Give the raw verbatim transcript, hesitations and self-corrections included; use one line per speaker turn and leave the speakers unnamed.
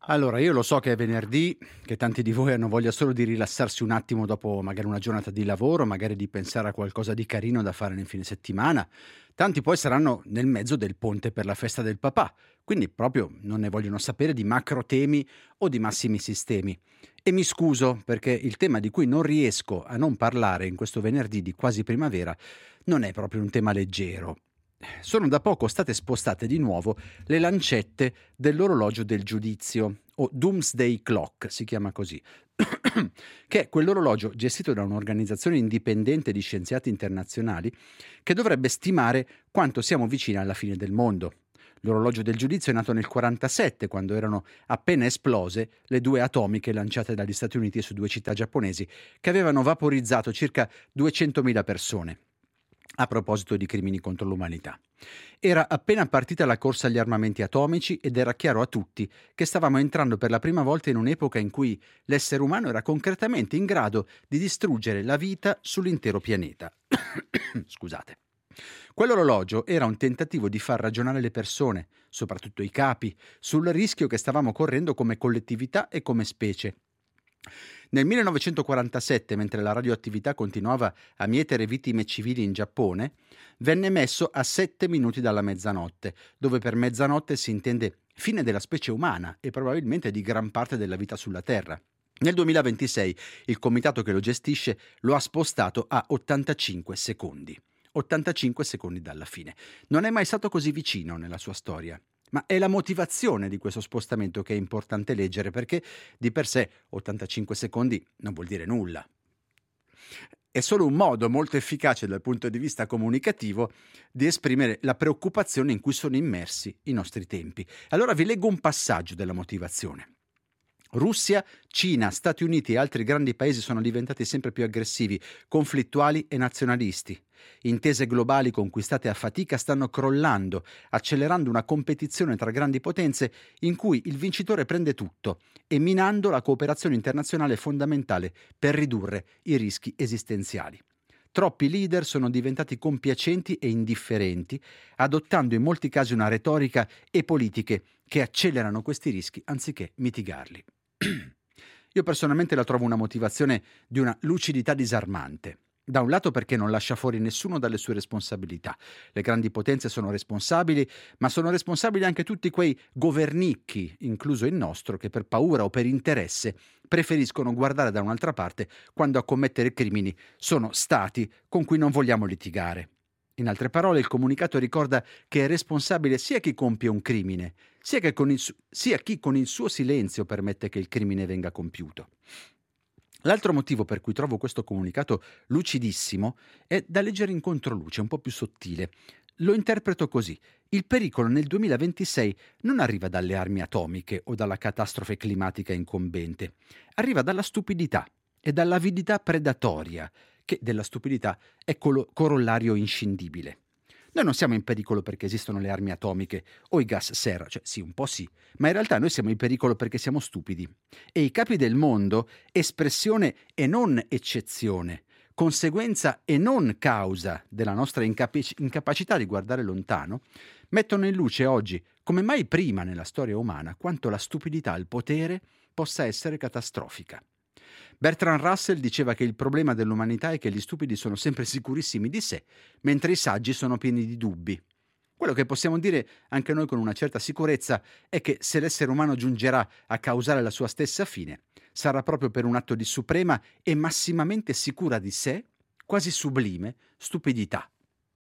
Allora, io lo so che è venerdì, che tanti di voi hanno voglia solo di rilassarsi un attimo dopo magari una giornata di lavoro, magari di pensare a qualcosa di carino da fare nel fine settimana. Tanti poi saranno nel mezzo del ponte per la festa del papà, quindi proprio non ne vogliono sapere di macro temi o di massimi sistemi. E mi scuso perché il tema di cui non riesco a non parlare in questo venerdì di quasi primavera non è proprio un tema leggero. Sono da poco state spostate di nuovo le lancette dell'orologio del giudizio, o Doomsday Clock si chiama così, che è quell'orologio gestito da un'organizzazione indipendente di scienziati internazionali che dovrebbe stimare quanto siamo vicini alla fine del mondo. L'orologio del giudizio è nato nel quarantasette, quando erano appena esplose le due atomiche lanciate dagli Stati Uniti su due città giapponesi che avevano vaporizzato circa duecentomila persone. A proposito di crimini contro l'umanità. Era appena partita la corsa agli armamenti atomici ed era chiaro a tutti che stavamo entrando per la prima volta in un'epoca in cui l'essere umano era concretamente in grado di distruggere la vita sull'intero pianeta. Scusate. Quell'orologio era un tentativo di far ragionare le persone, soprattutto i capi, sul rischio che stavamo correndo come collettività e come specie. Nel millenovecentoquarantasette, mentre la radioattività continuava a mietere vittime civili in Giappone, venne messo a sette minuti dalla mezzanotte, dove per mezzanotte si intende fine della specie umana e probabilmente di gran parte della vita sulla Terra. Nel duemilaventisei il comitato che lo gestisce lo ha spostato a ottantacinque secondi. ottantacinque secondi dalla fine. Non è mai stato così vicino nella sua storia. Ma è la motivazione di questo spostamento che è importante leggere, perché di per sé ottantacinque secondi non vuol dire nulla. È solo un modo molto efficace dal punto di vista comunicativo di esprimere la preoccupazione in cui sono immersi i nostri tempi. Allora vi leggo un passaggio della motivazione. Russia, Cina, Stati Uniti e altri grandi paesi sono diventati sempre più aggressivi, conflittuali e nazionalisti. Intese globali conquistate a fatica stanno crollando, accelerando una competizione tra grandi potenze in cui il vincitore prende tutto e minando la cooperazione internazionale fondamentale per ridurre i rischi esistenziali. Troppi leader sono diventati compiacenti e indifferenti, adottando in molti casi una retorica e politiche che accelerano questi rischi anziché mitigarli. Io personalmente la trovo una motivazione di una lucidità disarmante. Da un lato perché non lascia fuori nessuno dalle sue responsabilità. Le grandi potenze sono responsabili, ma sono responsabili anche tutti quei governicchi, incluso il nostro, che per paura o per interesse preferiscono guardare da un'altra parte quando a commettere crimini sono stati con cui non vogliamo litigare. In altre parole, il comunicato ricorda che è responsabile sia chi compie un crimine, sia, che con il su- sia chi con il suo silenzio permette che il crimine venga compiuto. L'altro motivo per cui trovo questo comunicato lucidissimo è da leggere in controluce, un po' più sottile. Lo interpreto così: il pericolo nel duemilaventisei non arriva dalle armi atomiche o dalla catastrofe climatica incombente, arriva dalla stupidità e dall'avidità predatoria, che della stupidità è colo- corollario inscindibile. Noi non siamo in pericolo perché esistono le armi atomiche o i gas serra, cioè sì, un po' sì, ma in realtà noi siamo in pericolo perché siamo stupidi. E i capi del mondo, espressione e non eccezione, conseguenza e non causa della nostra incapaci- incapacità di guardare lontano, mettono in luce oggi, come mai prima nella storia umana, quanto la stupidità al potere possa essere catastrofica. Bertrand Russell diceva che il problema dell'umanità è che gli stupidi sono sempre sicurissimi di sé, mentre i saggi sono pieni di dubbi. Quello che possiamo dire anche noi con una certa sicurezza è che se l'essere umano giungerà a causare la sua stessa fine, sarà proprio per un atto di suprema e massimamente sicura di sé, quasi sublime, stupidità.